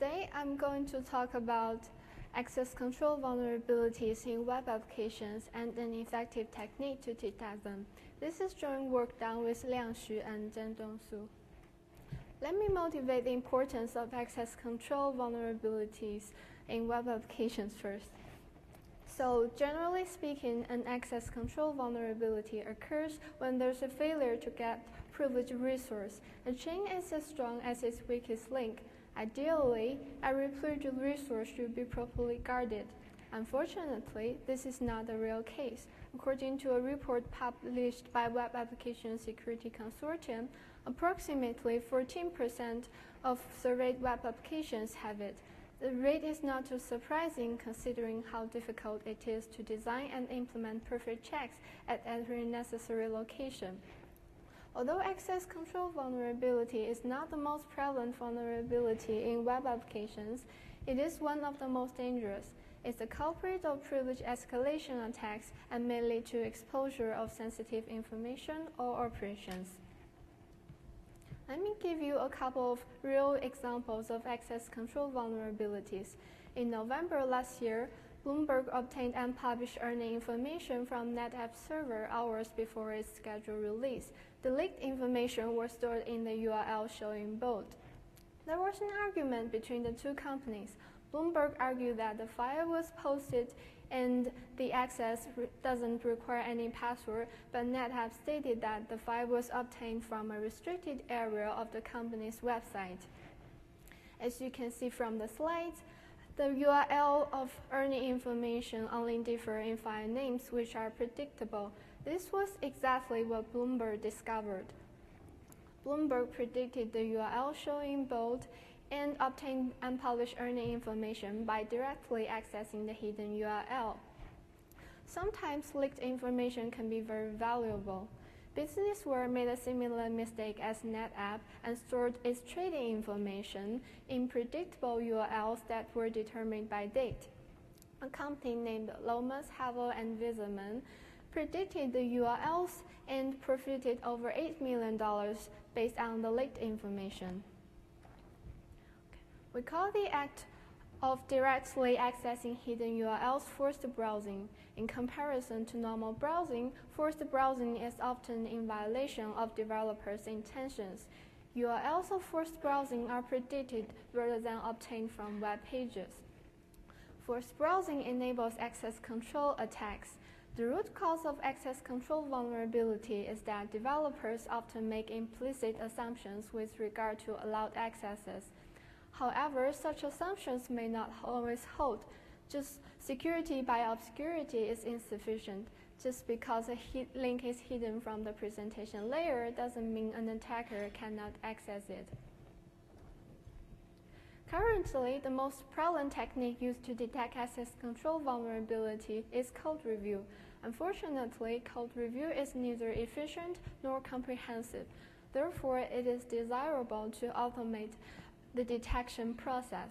Today, I'm going to talk about access control vulnerabilities in web applications and an effective technique to detect them. This is joint work done with Liang Xu and Zhen Dongsu. Let me motivate the importance of access control vulnerabilities in web applications first. So, generally speaking, an access control vulnerability occurs when there's a failure to get privileged resource. A chain is as strong as its weakest link. Ideally, every privileged resource should be properly guarded. Unfortunately, this is not the real case. According to a report published by Web Application Security Consortium, approximately 14% of surveyed web applications have it. The rate is not too surprising considering how difficult it is to design and implement perfect checks at every necessary location. Although access control vulnerability is not the most prevalent vulnerability in web applications, it is one of the most dangerous. It's the culprit of privilege escalation attacks and may lead to exposure of sensitive information or operations. Let me give you a couple of real examples of access control vulnerabilities. In November last year, Bloomberg obtained and published earning information from NetApp server hours before its scheduled release. The leaked information was stored in the URL showing bold. There was an argument between the two companies. Bloomberg argued that the file was posted and the access doesn't require any password, but NetApp stated that the file was obtained from a restricted area of the company's website. As you can see from the slides, the URL of earning information only differ in file names, which are predictable. This was exactly what Bloomberg discovered. Bloomberg predicted the URL showing bold and obtained unpublished earning information by directly accessing the hidden URL. Sometimes leaked information can be very valuable. Businessware made a similar mistake as NetApp and stored its trading information in predictable URLs that were determined by date. A company named Lomas, Havel, and Visaman predicted the URLs and profited over $8 million based on the leaked information. We call the act of directly accessing hidden URLs forced browsing. In comparison to normal browsing, forced browsing is often in violation of developers' intentions. URLs of forced browsing are predicted rather than obtained from web pages. Forced browsing enables access control attacks. The root cause of access control vulnerability is that developers often make implicit assumptions with regard to allowed accesses. However, such assumptions may not always hold. Just security by obscurity is insufficient. Just because a link is hidden from the presentation layer doesn't mean an attacker cannot access it. Currently, the most prevalent technique used to detect access control vulnerability is code review. Unfortunately, code review is neither efficient nor comprehensive. Therefore, it is desirable to automate the detection process.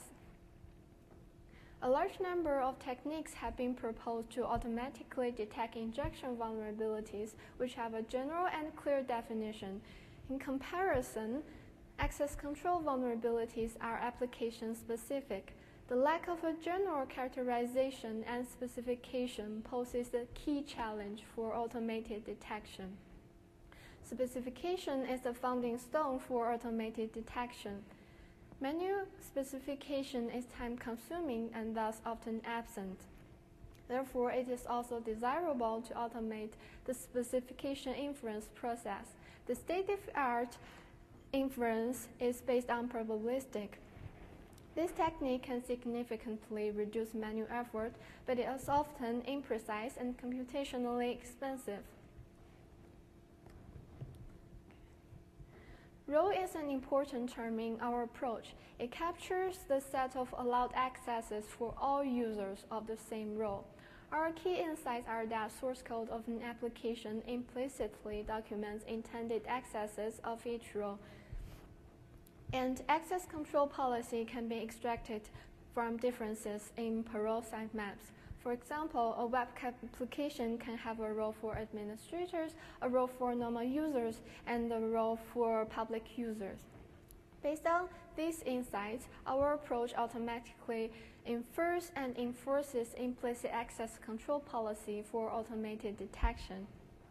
A large number of techniques have been proposed to automatically detect injection vulnerabilities, which have a general and clear definition. In comparison, access control vulnerabilities are application-specific. The lack of a general characterization and specification poses a key challenge for automated detection. Specification is the founding stone for automated detection. Manual specification is time-consuming and thus often absent. Therefore, it is also desirable to automate the specification inference process. The state-of-the-art inference is based on probabilistic. This technique can significantly reduce manual effort, but it is often imprecise and computationally expensive. Role is an important term in our approach. It captures the set of allowed accesses for all users of the same role. Our key insights are that source code of an application implicitly documents intended accesses of each role, and access control policy can be extracted from differences in parole sitemaps. For example, a web application can have a role for administrators, a role for normal users, and a role for public users. Based on these insights, our approach automatically infers and enforces implicit access control policy for automated detection.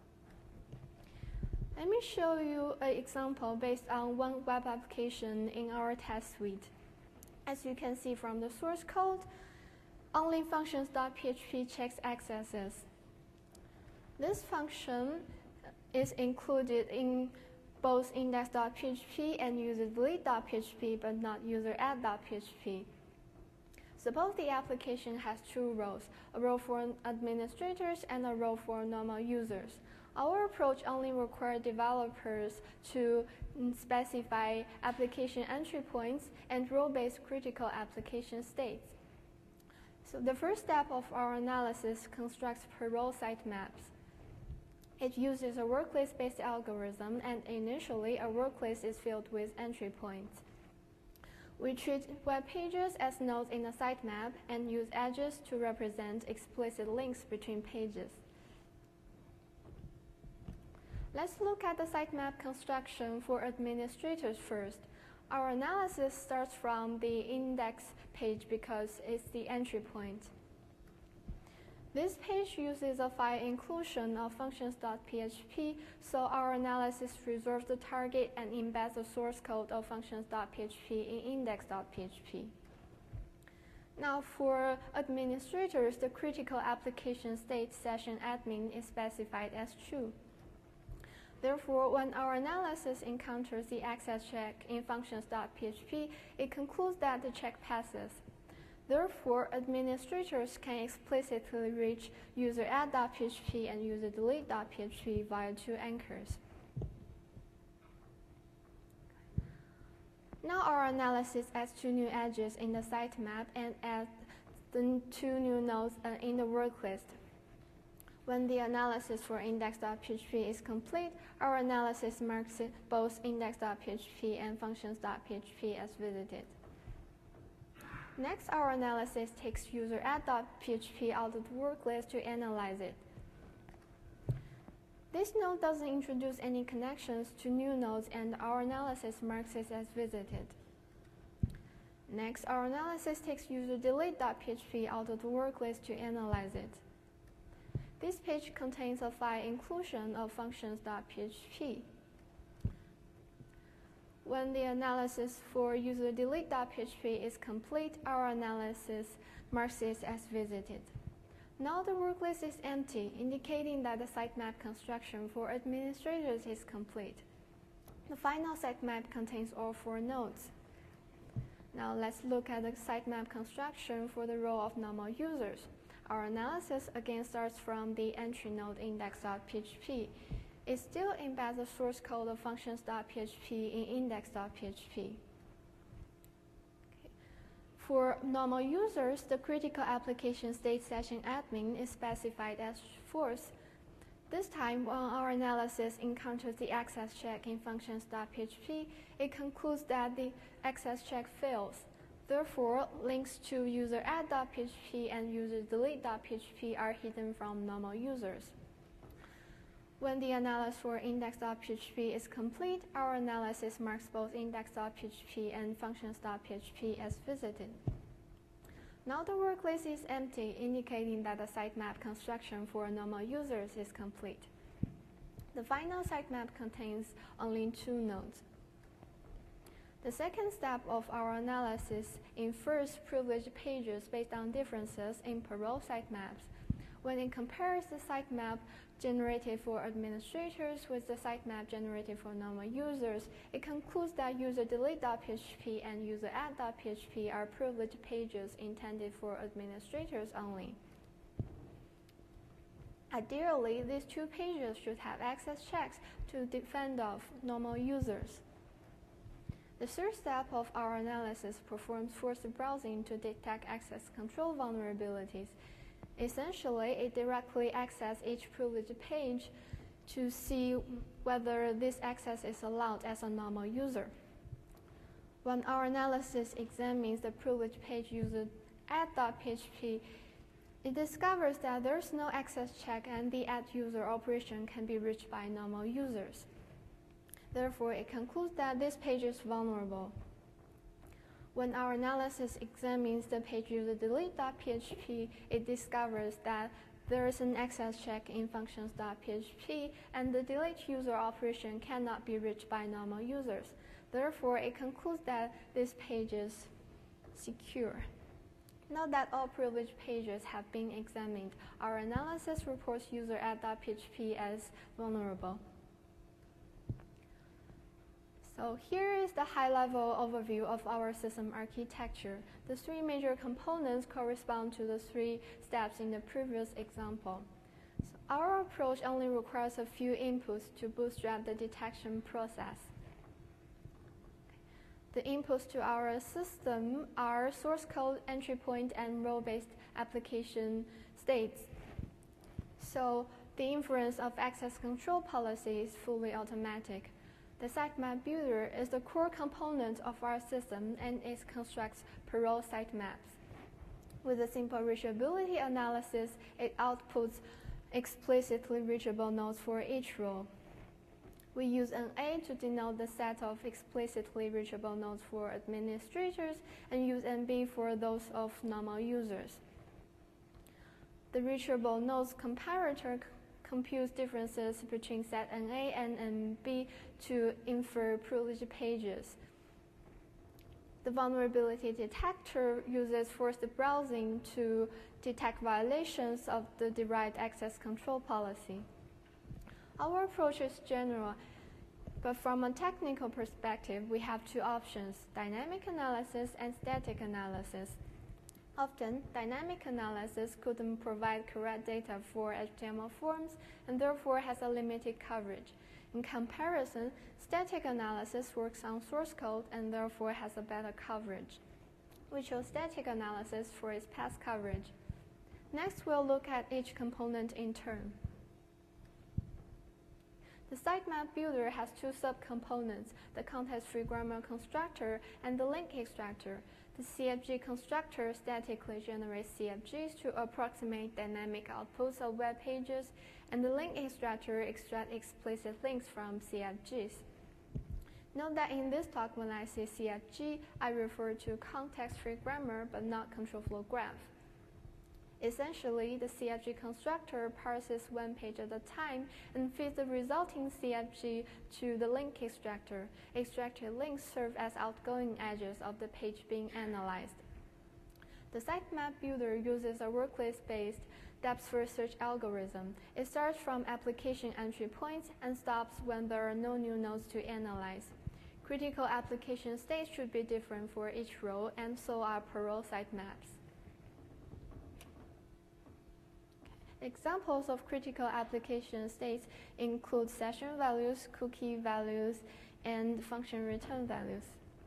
Let me show you an example based on one web application in our test suite. As you can see from the source code, only functions.php checks accesses. This function is included in both index.php and userdelete.php, but not useradd.php. Suppose the application has two roles, a role for administrators and a role for normal users. Our approach only requires developers to specify application entry points and role-based critical application states. So the first step of our analysis constructs per-role sitemaps. It uses a work list-based algorithm, and initially a work list is filled with entry points. We treat web pages as nodes in a sitemap and use edges to represent explicit links between pages. Let's look at the sitemap construction for administrators first. Our analysis starts from the index page because it's the entry point. This page uses a file inclusion of functions.php, so our analysis reserves the target and embeds the source code of functions.php in index.php. Now for administrators, the critical application state session admin is specified as true. Therefore, when our analysis encounters the access check in functions.php, it concludes that the check passes. Therefore, administrators can explicitly reach useradd.php and userdelete.php via two anchors. Now our analysis adds two new edges in the sitemap and adds the two new nodes in the work list. When the analysis for index.php is complete, our analysis marks both index.php and functions.php as visited. Next, our analysis takes useradd.php out of the work list to analyze it. This node doesn't introduce any connections to new nodes, and our analysis marks it as visited. Next, our analysis takes userdelete.php out of the work list to analyze it. This page contains a file inclusion of functions.php. When the analysis for userdelete.php is complete, our analysis marks it as visited. Now the work list is empty, indicating that the sitemap construction for administrators is complete. The final sitemap contains all four nodes. Now let's look at the sitemap construction for the role of normal users. Our analysis again starts from the entry node index.php. It still embeds the source code of functions.php in index.php. For normal users, the critical application state session admin is specified as false. This time, when our analysis encounters the access check in functions.php, it concludes that the access check fails. Therefore, links to useradd.php and userdelete.php are hidden from normal users. When the analysis for index.php is complete, our analysis marks both index.php and functions.php as visited. Now the work list is empty, indicating that the sitemap construction for normal users is complete. The final sitemap contains only two nodes. The second step of our analysis infers privileged pages based on differences in per-role sitemaps. When it compares the sitemap generated for administrators with the sitemap generated for normal users, it concludes that userdelete.php and useradd.php are privileged pages intended for administrators only. Ideally, these two pages should have access checks to defend off normal users. The third step of our analysis performs forced browsing to detect access control vulnerabilities. Essentially, it directly accesses each privileged page to see whether this access is allowed as a normal user. When our analysis examines the privileged page useradd.php, it discovers that there is no access check and the add user operation can be reached by normal users. Therefore, it concludes that this page is vulnerable. When our analysis examines the page user delete.php, it discovers that there is an access check in functions.php, and the delete user operation cannot be reached by normal users. Therefore, it concludes that this page is secure. Now that all privileged pages have been examined, our analysis reports user add.php as vulnerable. So here is the high-level overview of our system architecture. The three major components correspond to the three steps in the previous example. So our approach only requires a few inputs to bootstrap the detection process. The inputs to our system are source code, entry point, and role-based application states. So the inference of access control policy is fully automatic. The sitemap builder is the core component of our system, and it constructs parole sitemaps. With a simple reachability analysis, it outputs explicitly reachable nodes for each role. We use an A to denote the set of explicitly reachable nodes for administrators, and use an B for those of normal users. The reachable nodes comparator computes differences between set NA and NB to infer privileged pages. The vulnerability detector uses forced browsing to detect violations of the derived access control policy. Our approach is general, but from a technical perspective, we have two options: dynamic analysis and static analysis. Often, dynamic analysis couldn't provide correct data for HTML forms and therefore has a limited coverage. In comparison, static analysis works on source code and therefore has a better coverage. We chose static analysis for its past coverage. Next, we'll look at each component in turn. The sitemap builder has two subcomponents: the context-free grammar constructor and the link extractor. The CFG constructor statically generates CFGs to approximate dynamic outputs of web pages, and the link extractor extracts explicit links from CFGs. Note that in this talk, when I say CFG, I refer to context-free grammar, but not control flow graph. Essentially, the CFG constructor parses one page at a time and feeds the resulting CFG to the link extractor. Extracted links serve as outgoing edges of the page being analyzed. The sitemap builder uses a worklist-based depth-first search algorithm. It starts from application entry points and stops when there are no new nodes to analyze. Critical application states should be different for each role, and so are parole sitemaps. Examples of critical application states include session values, cookie values, and function return values.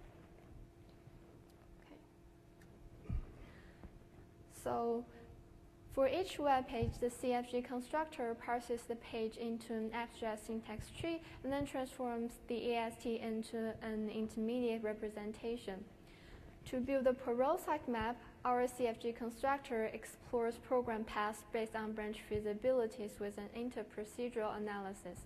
Okay. So for each web page, the CFG constructor parses the page into an abstract syntax tree and then transforms the AST into an intermediate representation. To build the parole sitemap, our CFG constructor explores program paths based on branch feasibilities with an interprocedural analysis.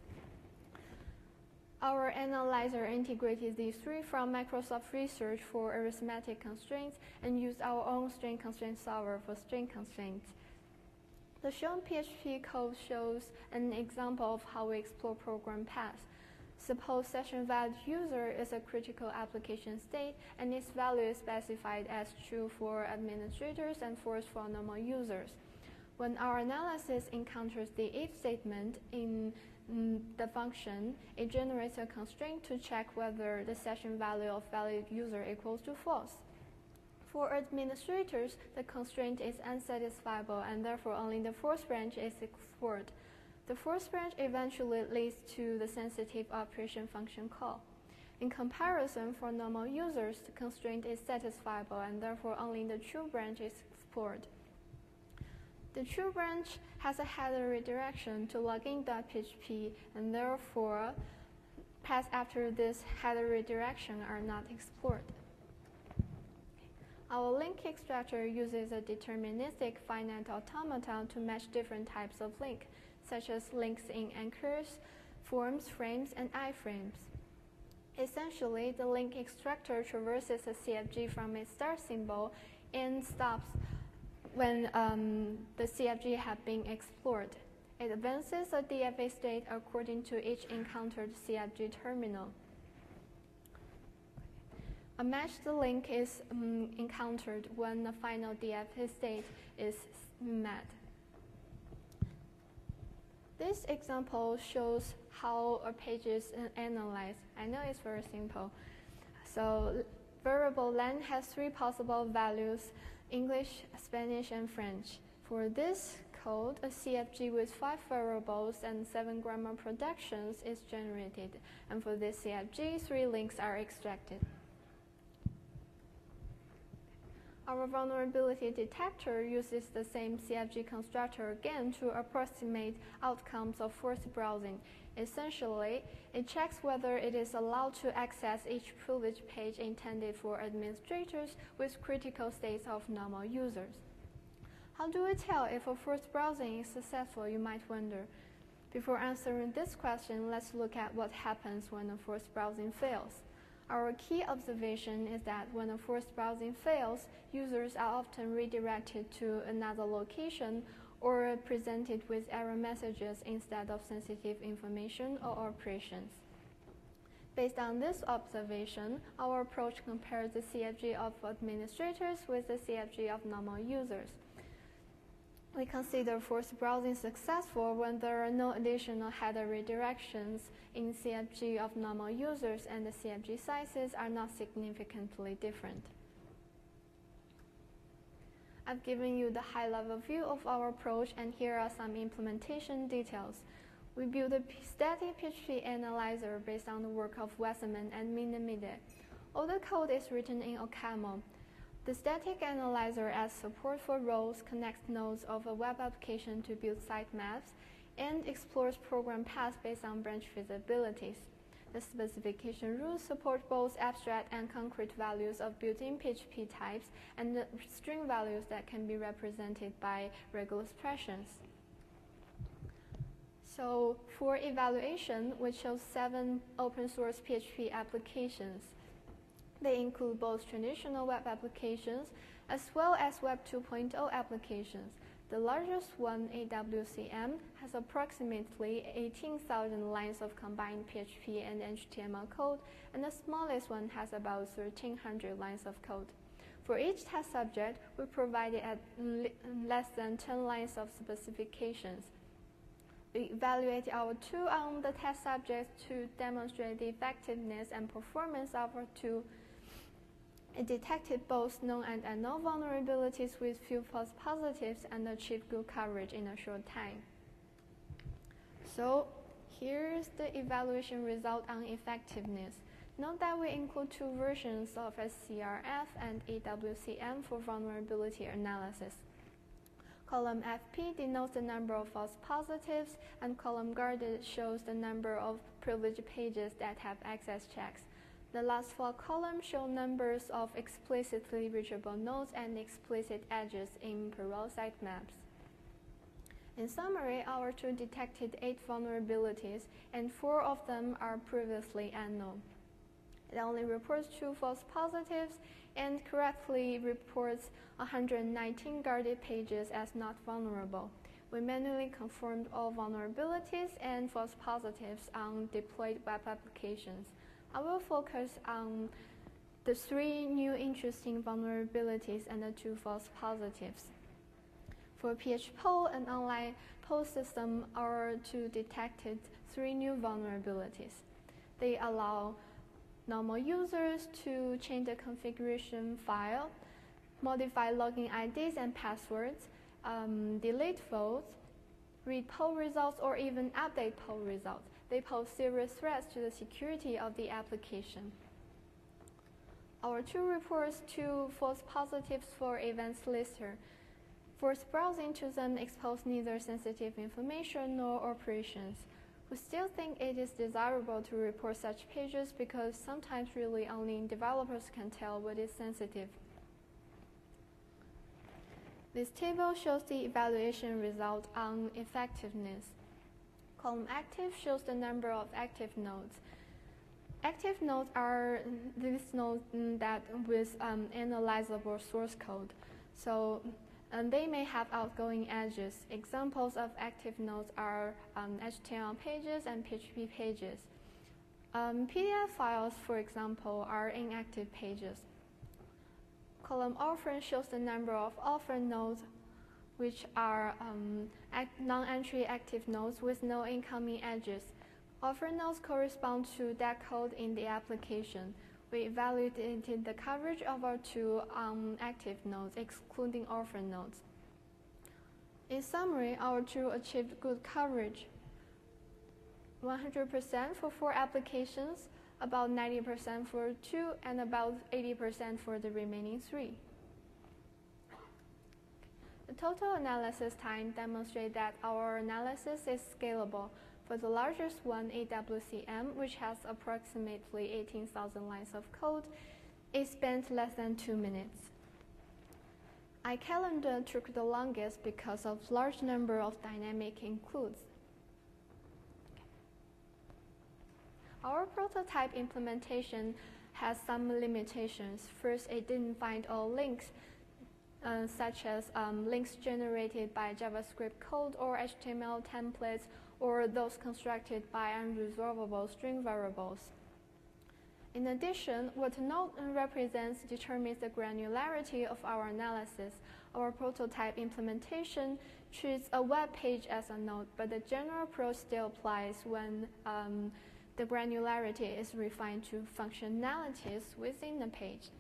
Our analyzer integrated these three from Microsoft Research for arithmetic constraints and used our own string constraint solver for string constraints. The shown PHP code shows an example of how we explore program paths. Suppose session valid user is a critical application state, and its value is specified as true for administrators and false for normal users. When our analysis encounters the if statement in the function, it generates a constraint to check whether the session value of valid user equals to false. For administrators, the constraint is unsatisfiable, and therefore only the false branch is explored. The false branch eventually leads to the sensitive operation function call. In comparison, for normal users, the constraint is satisfiable, and therefore only the true branch is explored. The true branch has a header redirection to login.php, and therefore paths after this header redirection are not explored. Our link extractor uses a deterministic finite automaton to match different types of link, such as links in anchors, forms, frames, and iframes. Essentially, the link extractor traverses a CFG from its start symbol and stops when the CFG has been explored. It advances a DFA state according to each encountered CFG terminal. A matched link is encountered when the final DFA state is met. This example shows how a page is analyzed. I know it's very simple. So variable len has 3 possible values: English, Spanish, and French. For this code, a CFG with 5 variables and 7 grammar productions is generated. And for this CFG, 3 links are extracted. Our vulnerability detector uses the same CFG constructor again to approximate outcomes of forced browsing. Essentially, it checks whether it is allowed to access each privileged page intended for administrators with critical states of normal users. How do we tell if a forced browsing is successful, you might wonder. Before answering this question, let's look at what happens when a forced browsing fails. Our key observation is that when a forced browsing fails, users are often redirected to another location or presented with error messages instead of sensitive information or operations. Based on this observation, our approach compares the CFG of administrators with the CFG of normal users. We consider forced browsing successful when there are no additional header redirections in CFG of normal users and the CFG sizes are not significantly different. I've given you the high-level view of our approach, and here are some implementation details. We built a static PHP analyzer based on the work of Wasserman and Minamide. All the code is written in OCaml. The static analyzer adds support for roles, connects nodes of a web application to build sitemaps, and explores program paths based on branch feasibilities. The specification rules support both abstract and concrete values of built-in PHP types and the string values that can be represented by regular expressions. So for evaluation, we chose 7 open-source PHP applications. They include both traditional web applications as well as Web 2.0 applications. The largest one, AWCM, has approximately 18,000 lines of combined PHP and HTML code, and the smallest one has about 1,300 lines of code. For each test subject, we provided less than 10 lines of specifications. We evaluated our tool on the test subjects to demonstrate the effectiveness and performance of our tool. It detected both known and unknown vulnerabilities with few false positives and achieved good coverage in a short time. So here's the evaluation result on effectiveness. Note that we include 2 versions of SCRF and AWCM for vulnerability analysis. Column FP denotes the number of false positives, and column guarded shows the number of privileged pages that have access checks. The last 4 columns show numbers of explicitly reachable nodes and explicit edges in parallel sitemaps. In summary, our tool detected 8 vulnerabilities, and 4 of them are previously unknown. It only reports 2 false positives and correctly reports 119 guarded pages as not vulnerable. We manually confirmed all vulnerabilities and false positives on deployed web applications. I will focus on the 3 new interesting vulnerabilities and the 2 false positives. For PHPOL, an online poll system, our tool detected 3 new vulnerabilities. They allow normal users to change the configuration file, modify login IDs and passwords, delete votes, read poll results, or even update poll results. They pose serious threats to the security of the application. Our tool reports 2 false positives for events lister. Forced browsing to them expose neither sensitive information nor operations. We still think it is desirable to report such pages because sometimes really only developers can tell what is sensitive. This table shows the evaluation result on effectiveness. Column active shows the number of active nodes. Active nodes are these nodes that with analyzable source code. So they may have outgoing edges. Examples of active nodes are HTML pages and PHP pages. PDF files, for example, are inactive pages. Column orphan shows the number of orphan nodes, which are non-entry active nodes with no incoming edges. Orphan nodes correspond to that code in the application. We evaluated the coverage of our two active nodes, excluding orphan nodes. In summary, our tool achieved good coverage. 100% for 4 applications, about 90% for 2, and about 80% for the remaining 3. The total analysis time demonstrates that our analysis is scalable. For the largest one, AWCM, which has approximately 18,000 lines of code, it spent less than 2 minutes. iCalendar took the longest because of large number of dynamic includes. Our prototype implementation has some limitations. First, it didn't find all links, such as links generated by JavaScript code or HTML templates, or those constructed by unresolvable string variables. In addition, what a node represents determines the granularity of our analysis. Our prototype implementation treats a web page as a node, but the general approach still applies when the granularity is refined to functionalities within the page.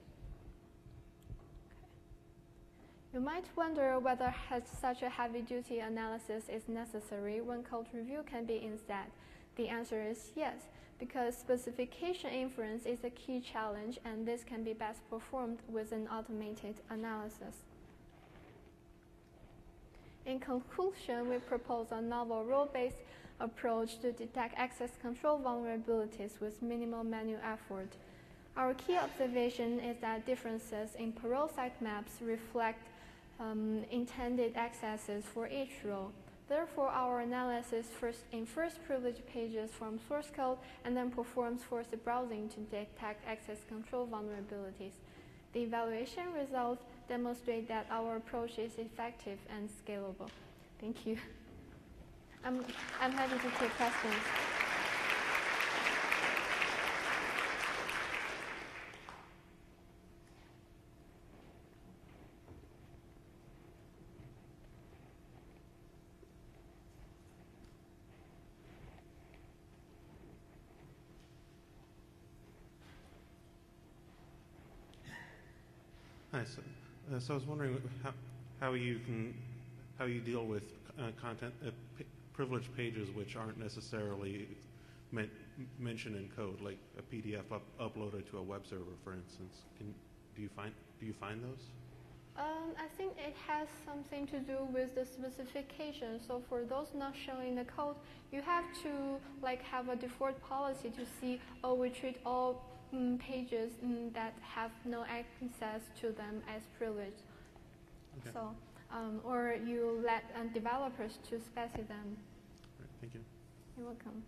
You might wonder whether such a heavy-duty analysis is necessary when code review can be instead. The answer is yes, because specification inference is a key challenge, and this can be best performed with an automated analysis. In conclusion, we propose a novel role-based approach to detect access control vulnerabilities with minimal manual effort. Our key observation is that differences in parole sitemaps reflect intended accesses for each role. Therefore, our analysis first privilege pages from source code and then performs forced browsing to detect access control vulnerabilities. The evaluation results demonstrate that our approach is effective and scalable. Thank you. I'm happy to take questions. Hi, so I was wondering how you deal with content privileged pages which aren't necessarily mentioned in code, like a PDF uploaded to a web server, for instance. Do you find those? I think it has something to do with the specification. So for those not showing the code, you have to have a default policy to see, oh, we treat all pages that have no access to them as privileged. Okay. So, or you let developers to specify them. Right, thank you. You're welcome.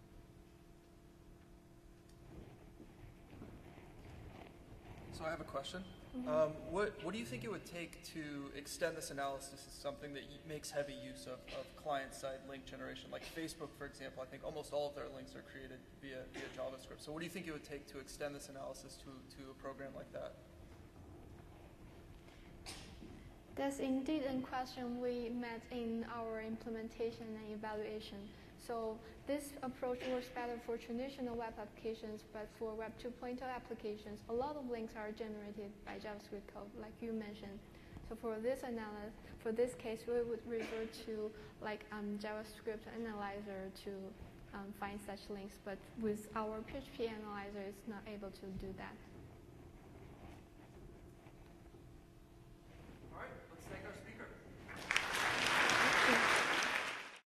So I have a question. What do you think it would take to extend this analysis to something that makes heavy use of client-side link generation? Like Facebook, for example, I think almost all of their links are created via JavaScript. So what do you think it would take to extend this analysis to a program like that? That's indeed a question we met in our implementation and evaluation. So this approach works better for traditional web applications, but for Web 2.0 applications, a lot of links are generated by JavaScript code, like you mentioned. So for this case, we would refer to JavaScript analyzer to find such links, but with our PHP analyzer, it's not able to do that.